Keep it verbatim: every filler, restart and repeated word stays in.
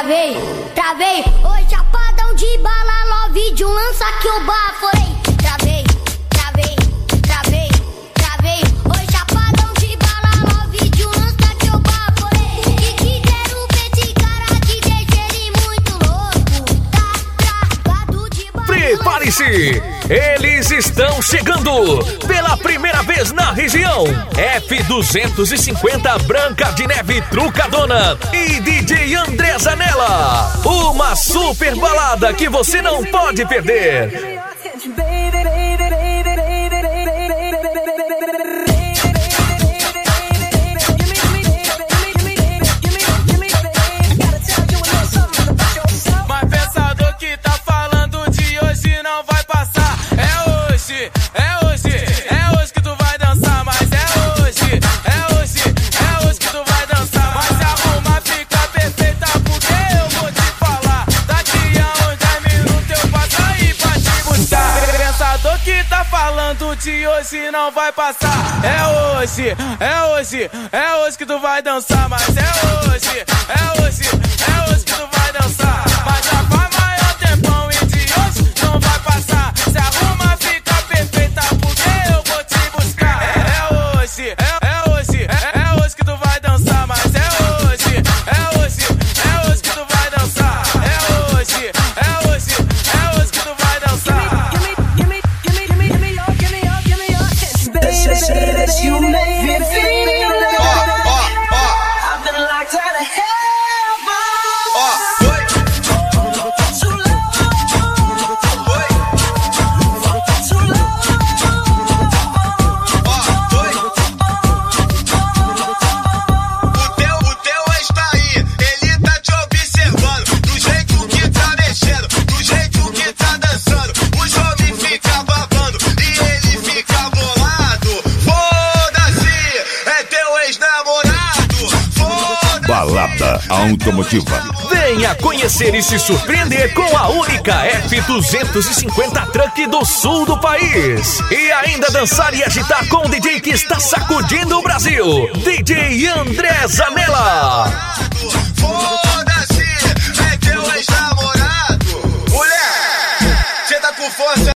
travei, travei. Oi, chapadão de bala, love de um lança que eu baforei. Travei, travei, travei, travei. Oi, chapadão de bala, love de um lança que eu baforei. E que quero ver esse cara de deixei muito louco. Tá travado de bala. Prepare-se! Eles estão chegando pela primeira vez na região. F duzentos e cinquenta Branca de Neve Trucadona e D J André Zanella. Uma super balada que você não pode perder. De hoje não vai passar. É hoje, é hoje, é hoje que tu vai dançar. Mas é hoje, é hoje, é hoje que tu vai dançar. Mas já vai maior tempão e de hoje não vai passar. Se arruma, fica perfeita porque eu vou te buscar. É hoje, é, é hoje, é, é hoje que tu vai dançar. Mas é hoje, é hoje, é hoje que tu vai dançar. É hoje, é hoje, é hoje que tu vai dançar. You make me feel like oh, oh, oh. I've been locked out of heaven. Oh, boy. Too low. Boy. Too low. Oh, boy. O teu, o teu está aí. Ele tá te observando. Do jeito que tá mexendo, do jeito que tá dançando. Os homens ficam babando e ele fica bolado. Balada Automotiva. Venha conhecer e se surpreender com a única F duzentos e cinquenta Truck do sul do país. E ainda dançar e agitar com o D J que está sacudindo o Brasil, D J André Zanella. Foda-se, é teu ex-namorado. Mulher, cê tá com força.